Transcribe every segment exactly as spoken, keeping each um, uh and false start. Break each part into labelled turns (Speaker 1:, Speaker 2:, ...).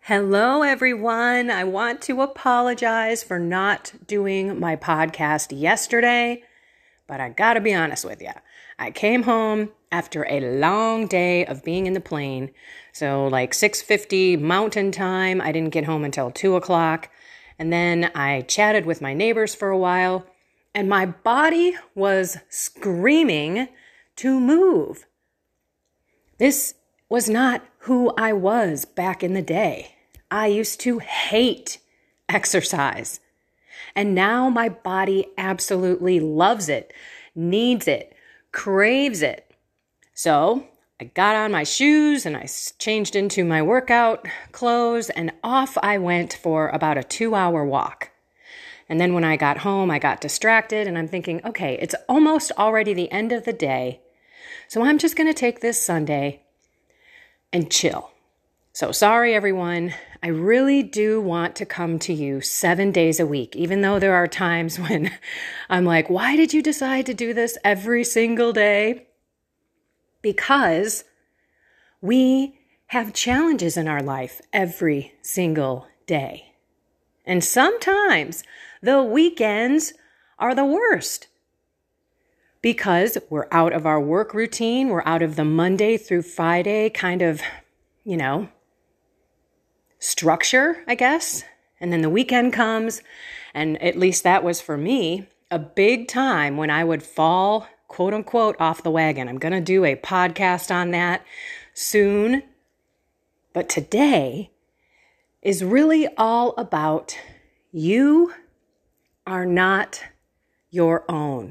Speaker 1: Hello, everyone. I want to apologize for not doing my podcast yesterday, but I gotta be honest with you. I came home after a long day of being in the plane, so like six fifty Mountain Time. I didn't get home until two o'clock, and then I chatted with my neighbors for a while, and my body was screaming to move. This was not who I was back in the day. I used to hate exercise. And now my body absolutely loves it, needs it, craves it. So I got on my shoes and I changed into my workout clothes and off I went for about a two hour walk. And then when I got home, I got distracted and I'm thinking, okay, it's almost already the end of the day. So I'm just going to take this Sunday and chill. So sorry, everyone. I really do want to come to you seven days a week, even though there are times when I'm like, why did you decide to do this every single day? Because we have challenges in our life every single day. And sometimes the weekends are the worst because we're out of our work routine. We're out of the Monday through Friday kind of, you know, structure, I guess. And then the weekend comes, and at least that was for me, a big time when I would fall, quote unquote, off the wagon. I'm going to do a podcast on that soon. But today is really all about you are not your own.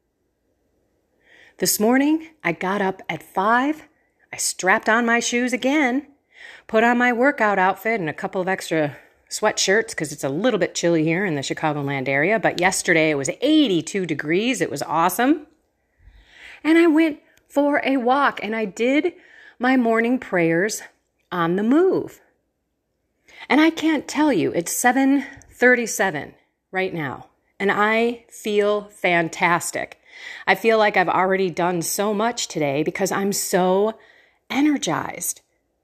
Speaker 1: This morning, I got up at five. I strapped on my shoes again, put on my workout outfit and a couple of extra sweatshirts because it's a little bit chilly here in the Chicagoland area. But yesterday it was eighty-two degrees. It was awesome. And I went for a walk and I did my morning prayers on the move. And I can't tell you, it's seven thirty-seven right now. And I feel fantastic. I feel like I've already done so much today because I'm so energized.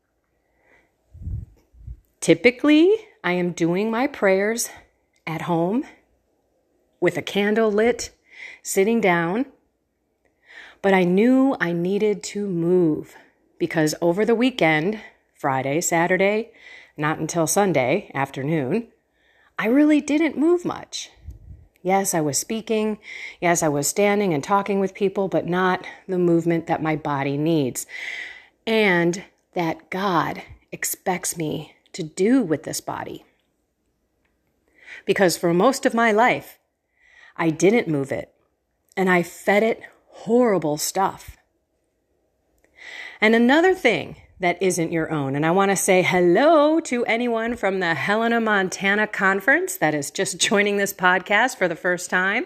Speaker 1: Typically, I am doing my prayers at home with a candle lit, sitting down. But I knew I needed to move because over the weekend, Friday, Saturday, not until Sunday afternoon, I really didn't move much. Yes, I was speaking. Yes, I was standing and talking with people, but not the movement that my body needs and that God expects me to do with this body. Because for most of my life, I didn't move it and I fed it horrible stuff. And another thing that isn't your own, and I want to say hello to anyone from the Helena, Montana conference that is just joining this podcast for the first time.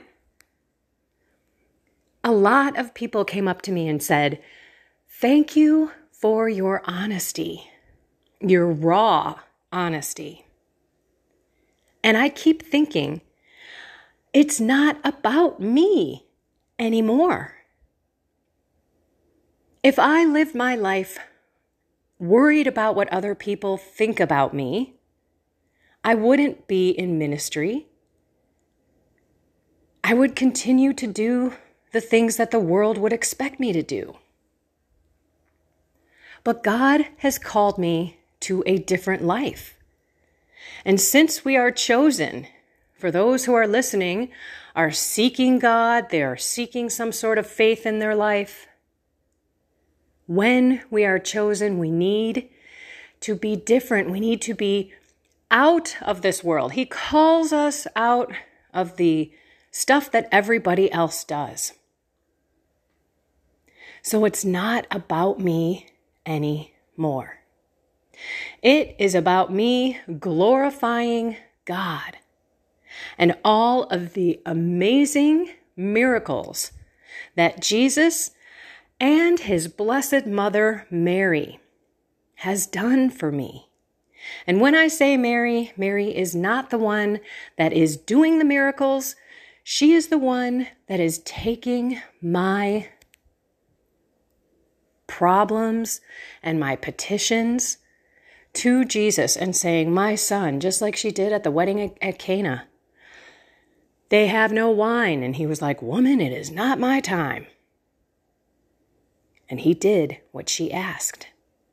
Speaker 1: A lot of people came up to me and said, thank you for your honesty. Your raw honesty. And I keep thinking, it's not about me anymore. If I lived my life worried about what other people think about me, I wouldn't be in ministry. I would continue to do the things that the world would expect me to do. But God has called me to a different life. And since we are chosen, for those who are listening, are seeking God, they are seeking some sort of faith in their life. When we are chosen, we need to be different. We need to be out of this world. He calls us out of the stuff that everybody else does. So it's not about me anymore. It is about me glorifying God and all of the amazing miracles that Jesus and his blessed mother, Mary, has done for me. And when I say Mary, Mary is not the one that is doing the miracles. She is the one that is taking my problems and my petitions to Jesus and saying, my son, just like she did at the wedding at, at Cana, they have no wine. And he was like, woman, it is not my time. And he did what she asked.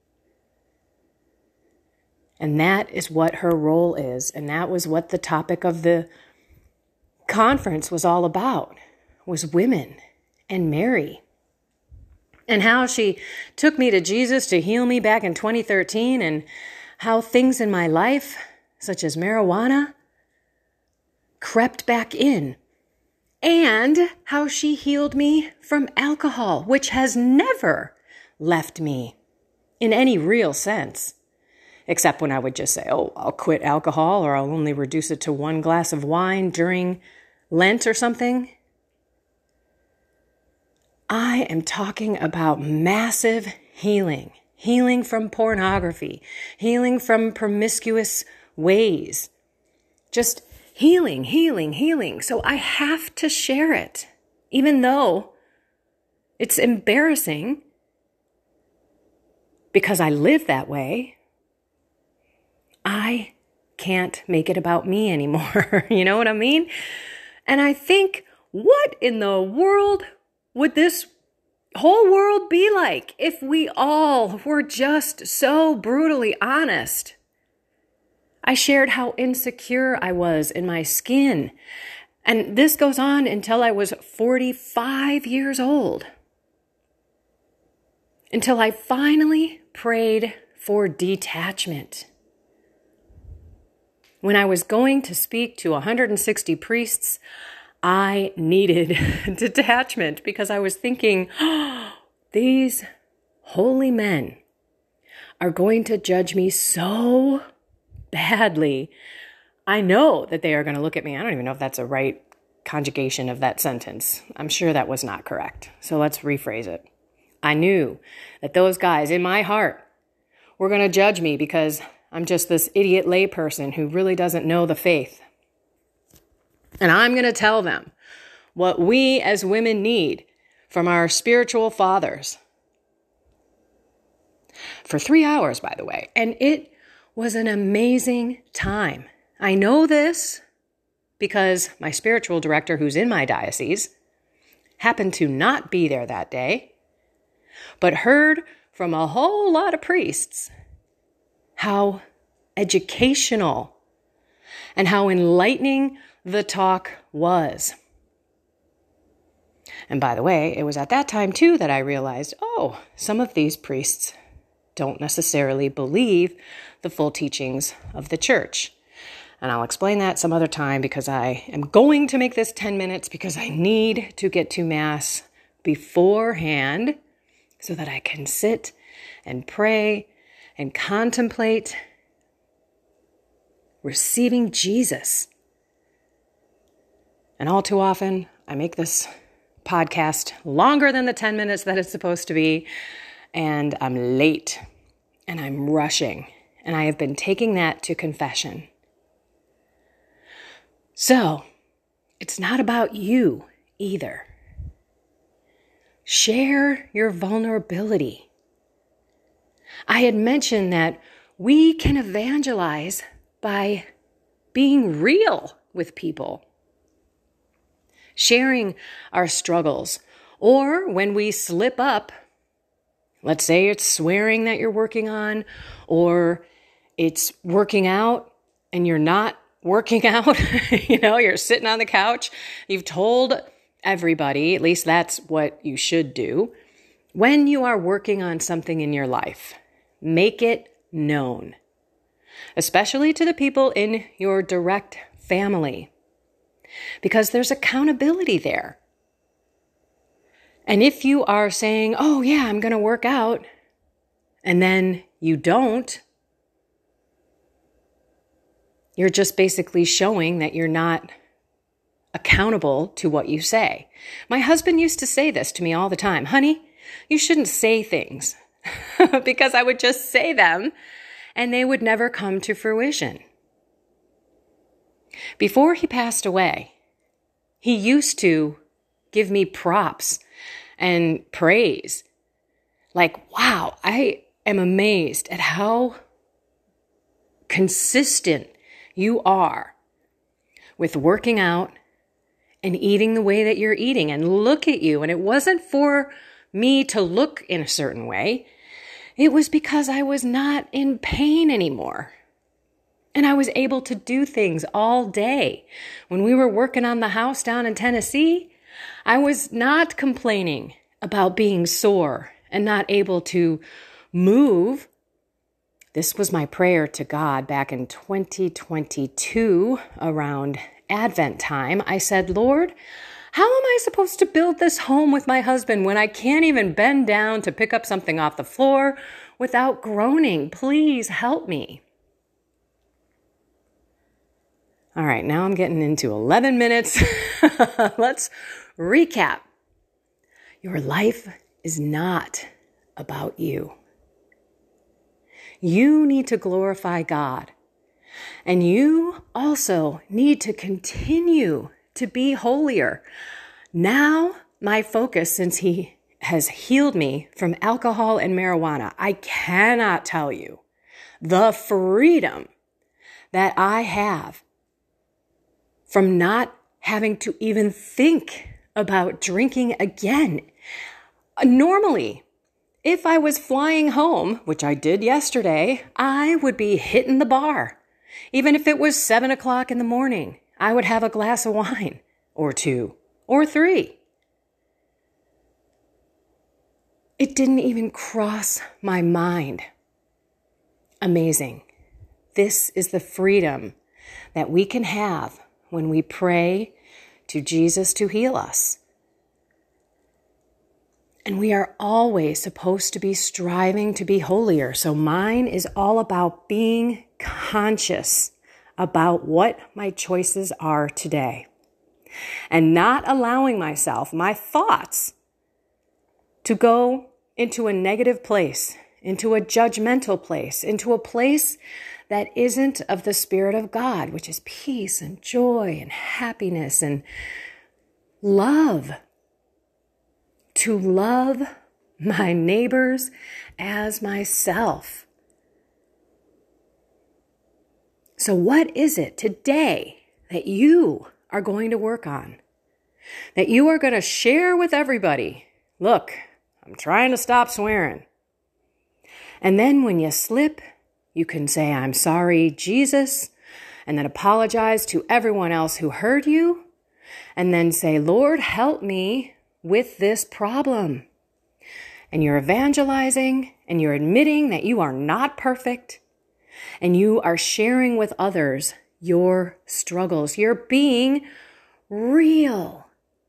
Speaker 1: And that is what her role is. And that was what the topic of the conference was all about, was women and Mary. And how she took me to Jesus to heal me back in twenty thirteen, and how things in my life, such as marijuana, crept back in. And how she healed me from alcohol, which has never left me in any real sense. Except when I would just say, oh, I'll quit alcohol, or I'll only reduce it to one glass of wine during Lent or something. I am talking about massive healing, healing from pornography, healing from promiscuous ways, just healing, healing, healing. So I have to share it, even though it's embarrassing because I live that way. I can't make it about me anymore. You know what I mean? And I think, what in the world would this whole world be like if we all were just so brutally honest? I shared how insecure I was in my skin. And this goes on until I was forty-five years old. Until I finally prayed for detachment. When I was going to speak to one hundred sixty priests, I needed detachment because I was thinking, oh, these holy men are going to judge me so badly. I know that they are going to look at me. I don't even know if that's a right conjugation of that sentence. I'm sure that was not correct. So let's rephrase it. I knew that those guys in my heart were going to judge me because I'm just this idiot layperson who really doesn't know the faith. And I'm going to tell them what we as women need from our spiritual fathers. For three hours, by the way. And it was an amazing time. I know this because my spiritual director, who's in my diocese, happened to not be there that day, but heard from a whole lot of priests how educational and how enlightening the talk was. And by the way, it was at that time too that I realized, oh, some of these priests don't necessarily believe the full teachings of the church. And I'll explain that some other time because I am going to make this ten minutes because I need to get to Mass beforehand so that I can sit and pray and contemplate receiving Jesus. And all too often, I make this podcast longer than the ten minutes that it's supposed to be, and I'm late, and I'm rushing, and I have been taking that to confession. So, it's not about you either. Share your vulnerability. I had mentioned that we can evangelize by being real with people, sharing our struggles, or when we slip up, let's say it's swearing that you're working on, or it's working out and you're not working out, you know, you're sitting on the couch, you've told everybody, at least that's what you should do. When you are working on something in your life, make it known, especially to the people in your direct family, because there's accountability there. And if you are saying, oh yeah, I'm going to work out, and then you don't, you're just basically showing that you're not accountable to what you say. My husband used to say this to me all the time. Honey, you shouldn't say things because I would just say them and they would never come to fruition. Before he passed away, he used to give me props and praise. Like, wow, I am amazed at how consistent you are with working out and eating the way that you're eating. And look at you. And it wasn't for me to look in a certain way. It was because I was not in pain anymore. And I was able to do things all day. When we were working on the house down in Tennessee, I was not complaining about being sore and not able to move. This was my prayer to God back in twenty twenty-two around Advent time. I said, Lord, how am I supposed to build this home with my husband when I can't even bend down to pick up something off the floor without groaning? Please help me. All right, now I'm getting into eleven minutes. Let's recap. Your life is not about you. You need to glorify God. And you also need to continue to be holier. Now, my focus, since He has healed me from alcohol and marijuana, I cannot tell you the freedom that I have from not having to even think about drinking again. Normally, if I was flying home, which I did yesterday, I would be hitting the bar. Even if it was seven o'clock in the morning, I would have a glass of wine or two or three. It didn't even cross my mind. Amazing. This is the freedom that we can have when we pray to Jesus to heal us. And we are always supposed to be striving to be holier. So mine is all about being conscious about what my choices are today and not allowing myself, my thoughts, to go into a negative place, into a judgmental place, into a place that isn't of the Spirit of God, which is peace and joy and happiness and love. To love my neighbors as myself. So what is it today that you are going to work on? That you are going to share with everybody? Look, I'm trying to stop swearing. And then when you slip, you can say, I'm sorry, Jesus, and then apologize to everyone else who hurt you, and then say, Lord, help me with this problem. And you're evangelizing, and you're admitting that you are not perfect, and you are sharing with others your struggles. You're being real.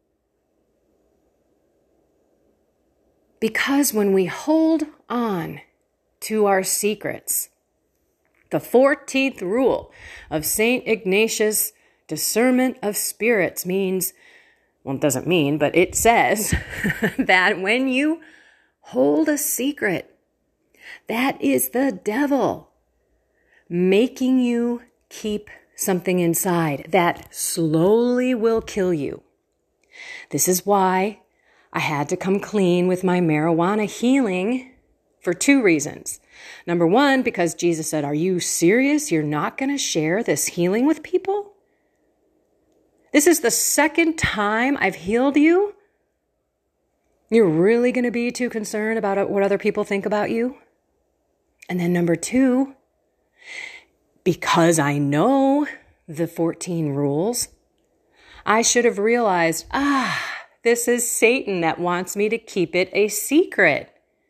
Speaker 1: Because when we hold on to our secrets, the fourteenth rule of Saint Ignatius' discernment of spirits means, well, it doesn't mean, but it says that when you hold a secret, that is the devil making you keep something inside that slowly will kill you. This is why I had to come clean with my marijuana healing for two reasons. Number one, because Jesus said, are you serious? You're not going to share this healing with people? This is the second time I've healed you. You're really going to be too concerned about what other people think about you? And then number two, because I know the fourteen rules, I should have realized, ah, this is Satan that wants me to keep it a secret.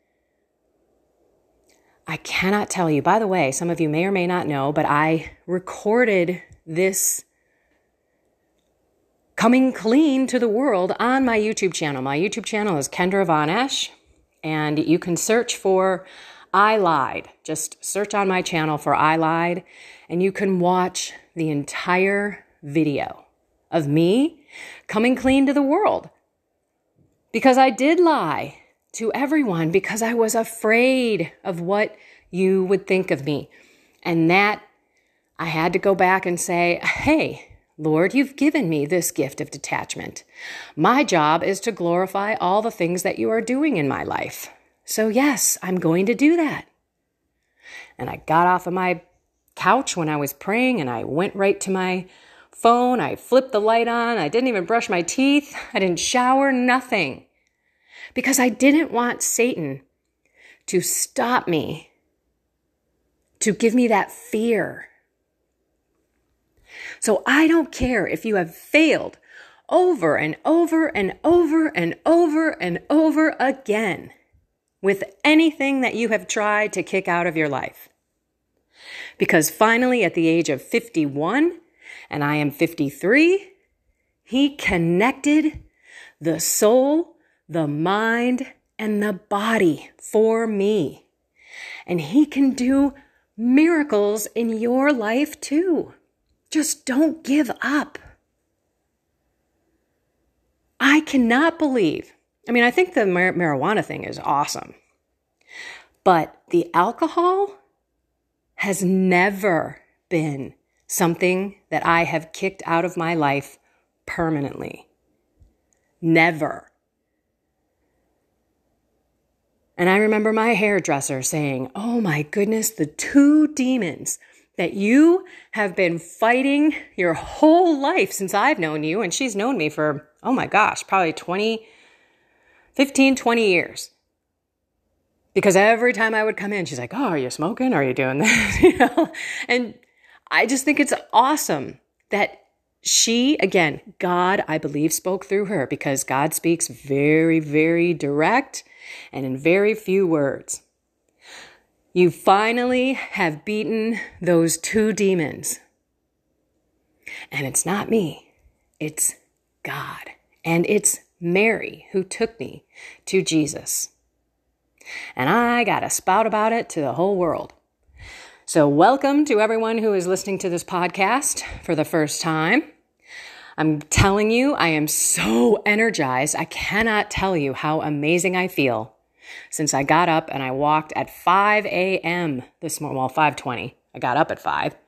Speaker 1: I cannot tell you. By the way, some of you may or may not know, but I recorded this coming clean to the world on my YouTube channel. My YouTube channel is Kendra Von Esch, and you can search for I Lied. Just search on my channel for I Lied, and you can watch the entire video of me coming clean to the world. Because I did lie to everyone because I was afraid of what you would think of me. And that I had to go back and say, hey, Lord, you've given me this gift of detachment. My job is to glorify all the things that you are doing in my life. So yes, I'm going to do that. And I got off of my couch when I was praying and I went right to my phone. I flipped the light on. I didn't even brush my teeth. I didn't shower, nothing. Because I didn't want Satan to stop me, to give me that fear. So I don't care if you have failed over and over and over and over and over again with anything that you have tried to kick out of your life. Because finally, at the age of fifty-one, and I am fifty-three, he connected the soul, the mind, and the body for me. And he can do miracles in your life too. Just don't give up. I cannot believe, I mean, I think the mar- marijuana thing is awesome, but the alcohol has never been something that I have kicked out of my life permanently. Never. And I remember my hairdresser saying, oh my goodness, the two demons that you have been fighting your whole life since I've known you, and she's known me for, oh my gosh, probably twenty, fifteen, twenty years. Because every time I would come in, she's like, oh, are you smoking? Are you doing this? You know? And I just think it's awesome that she, again, God, I believe, spoke through her, because God speaks very, very direct and in very few words. You finally have beaten those two demons. And it's not me. It's God. And it's Mary who took me to Jesus. And I got to spout about it to the whole world. So welcome to everyone who is listening to this podcast for the first time. I'm telling you, I am so energized. I cannot tell you how amazing I feel since I got up and I walked at five a.m. this morning. Well, five twenty. I got up at five.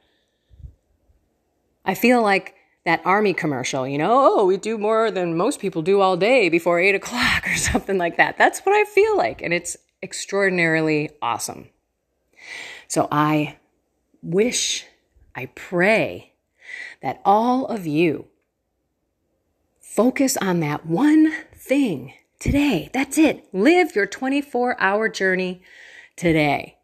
Speaker 1: I feel like that army commercial, you know, oh, we do more than most people do all day before eight o'clock or something like that. That's what I feel like. And it's extraordinarily awesome. So I wish, I pray that all of you focus on that one thing today. That's it. Live your twenty-four hour journey today.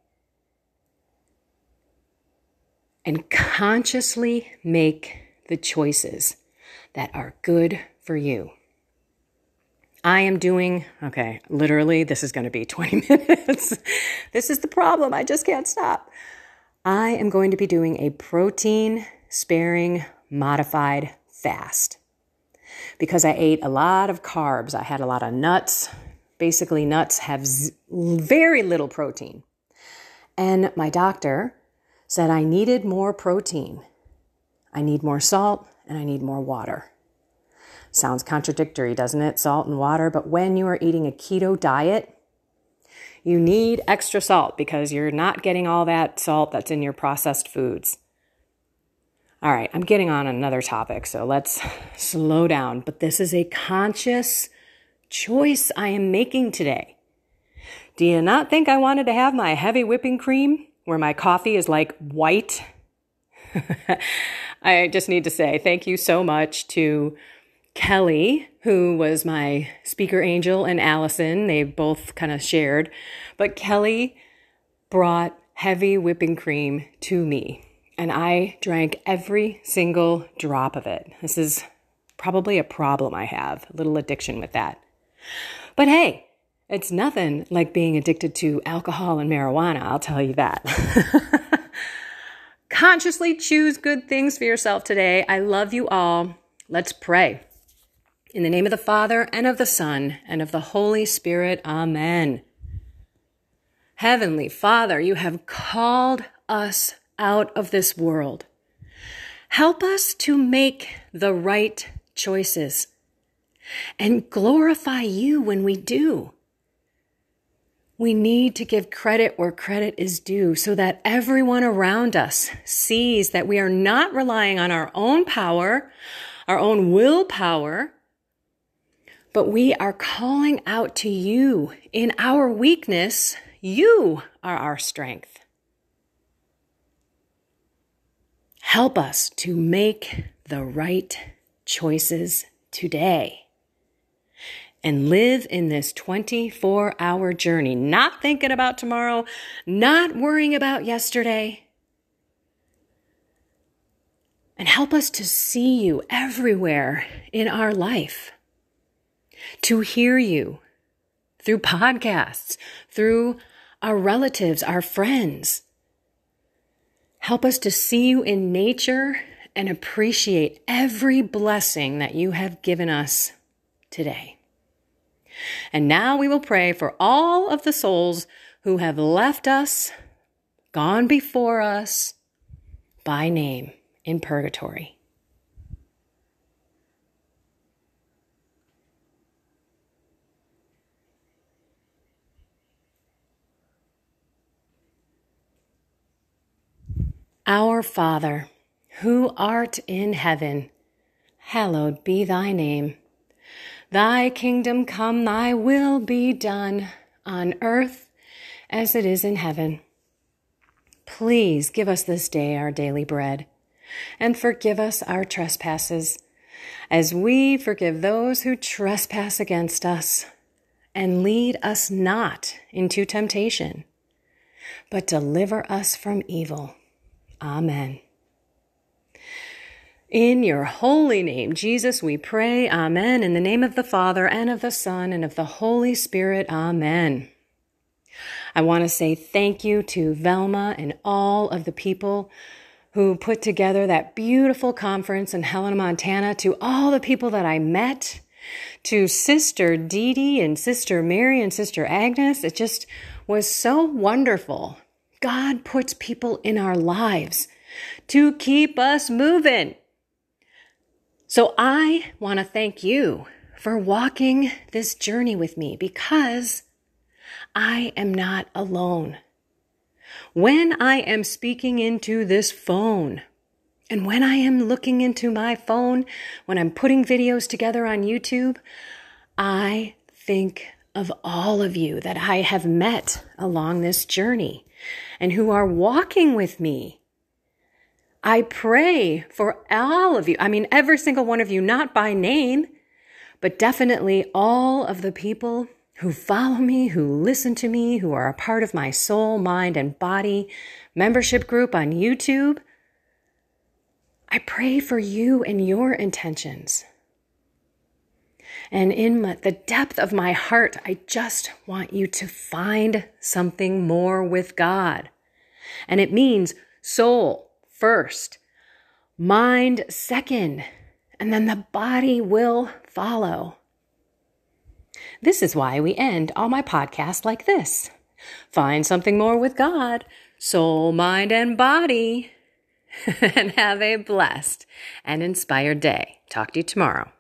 Speaker 1: And consciously make the choices that are good for you. I am doing, okay, literally, this is going to be twenty minutes. This is the problem. I just can't stop. I am going to be doing a protein sparing modified fast because I ate a lot of carbs. I had a lot of nuts. Basically, nuts have z- very little protein. And my doctor said I needed more protein. I need more salt and I need more water. Sounds contradictory, doesn't it? Salt and water. But when you are eating a keto diet, you need extra salt because you're not getting all that salt that's in your processed foods. All right, I'm getting on another topic, so let's slow down. But this is a conscious choice I am making today. Do you not think I wanted to have my heavy whipping cream where my coffee is like white? I just need to say thank you so much to Kelly, who was my speaker angel, and Allison. They both kind of shared. But Kelly brought heavy whipping cream to me, and I drank every single drop of it. This is probably a problem I have, a little addiction with that. But hey, it's nothing like being addicted to alcohol and marijuana, I'll tell you that. Consciously choose good things for yourself today. I love you all. Let's pray. In the name of the Father, and of the Son, and of the Holy Spirit, amen. Heavenly Father, you have called us out of this world. Help us to make the right choices and glorify you when we do. We need to give credit where credit is due so that everyone around us sees that we are not relying on our own power, our own willpower, but we are calling out to you. In our weakness, you are our strength. Help us to make the right choices today and live in this twenty-four hour journey, not thinking about tomorrow, not worrying about yesterday. And help us to see you everywhere in our life, to hear you through podcasts, through our relatives, our friends. Help us to see you in nature and appreciate every blessing that you have given us today. And now we will pray for all of the souls who have left us, gone before us, by name in purgatory. Our Father, who art in heaven, hallowed be thy name. Thy kingdom come, thy will be done on earth as it is in heaven. Please give us this day our daily bread, and forgive us our trespasses, as we forgive those who trespass against us. And lead us not into temptation, but deliver us from evil. Amen. In your holy name, Jesus, we pray. Amen. In the name of the Father, and of the Son, and of the Holy Spirit. Amen. I want to say thank you to Velma and all of the people who put together that beautiful conference in Helena, Montana, to all the people that I met, to Sister Dee Dee and Sister Mary and Sister Agnes. It just was so wonderful. God puts people in our lives to keep us moving. So I want to thank you for walking this journey with me, because I am not alone. When I am speaking into this phone, and when I am looking into my phone, when I'm putting videos together on YouTube, I think of all of you that I have met along this journey and who are walking with me. I pray for all of you. I mean, every single one of you, not by name, but definitely all of the people who follow me, who listen to me, who are a part of my soul, mind, and body membership group on YouTube. I pray for you and your intentions. And in my, the depth of my heart, I just want you to find something more with God. And it means soul first, mind second, and then the body will follow. This is why we end all my podcasts like this. Find something more with God, soul, mind, and body, and have a blessed and inspired day. Talk to you tomorrow.